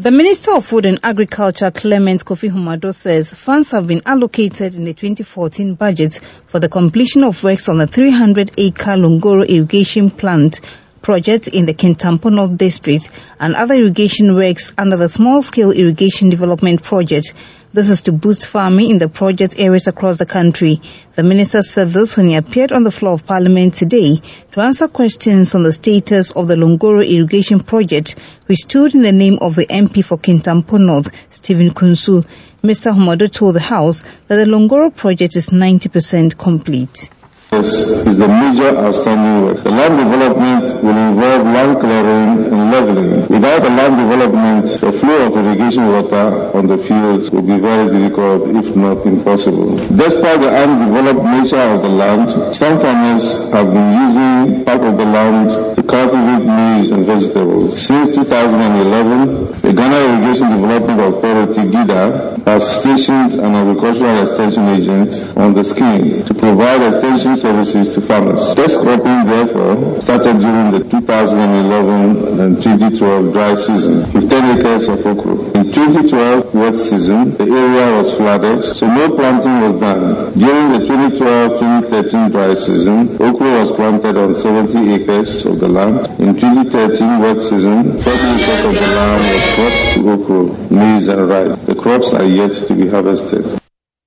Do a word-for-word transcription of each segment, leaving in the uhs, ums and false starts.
The Minister of Food and Agriculture, Clement Kofi Humado, says funds have been allocated in the twenty fourteen budget for the completion of works on the three hundred acre Longoro irrigation plant project in the Kintampo North District and other irrigation works under the small-scale irrigation development project. This is to boost farming in the project areas across the country. The minister said this when he appeared on the floor of Parliament today to answer questions on the status of the Longoro irrigation project, which stood in the name of the M P for Kintampo North, Stephen Kunsu. Mister Humado told the House that the Longoro project is ninety percent complete. This is the major outstanding work. The land development will involve land clearing and leveling. Without the land development, the flow of irrigation water on the fields will be very difficult, if not impossible. Despite the undeveloped nature of the land, some farmers have been using part of the land to cultivate maize and vegetables. Since two thousand eleven, the Ghana Irrigation Development Authority, GIDA, has stationed an agricultural extension agent on the scheme to provide extension services to farmers. Test cropping, therefore, started during the two thousand eleven and twenty twelve dry season with ten acres of okra. In twenty twelve wet season, the area was flooded, so no planting was done. During the twenty twelve twenty thirteen dry season, okra was planted on seventy acres of the land. In twenty thirteen wet season, forty acres of the land was cropped to okra, maize and rice. The crops are yet to be harvested.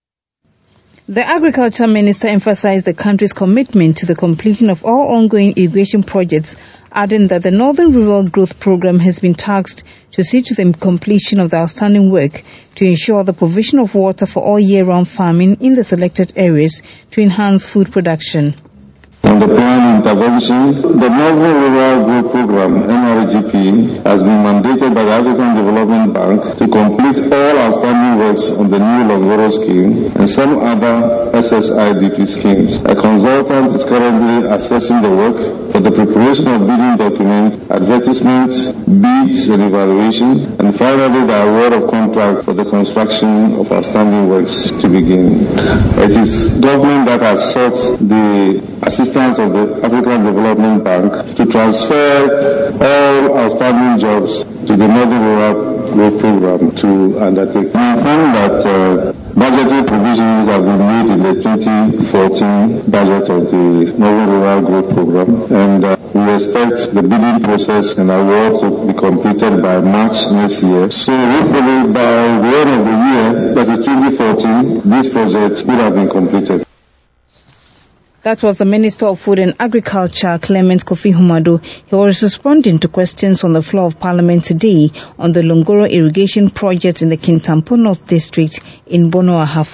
The Agriculture Minister emphasized the country's commitment to the completion of all ongoing irrigation projects, adding that the Northern Rural Growth Program has been tasked to see to the completion of the outstanding work to ensure the provision of water for all year-round farming in the selected areas to enhance food production. On the plan intervention, the Northern Rural Growth Program, N R G P, has been mandated by the African Development Bank to complete all outstanding works on the new Longoro scheme and some other S S I D P schemes. A consultant is currently assessing the work for the preparation of bidding documents, advertisements, bids and evaluation, and finally the award of contract for the construction of outstanding works to begin. It is government that has sought the assistance of the African Development Bank to transfer all outstanding jobs to the Northern Rural Growth Program to undertake. We found that uh, budgetary provisions have been made in the twenty fourteen budget of the Northern Rural Growth Program, and uh, we expect the bidding process and award to be completed by March next year. So hopefully by the end of the year, that is twenty fourteen, these projects will have been completed. That was the Minister of Food and Agriculture, Clement Kofi Humado. He was responding to questions on the floor of Parliament today on the Longoro irrigation project in the Kintampo North District in Bono Ahafo.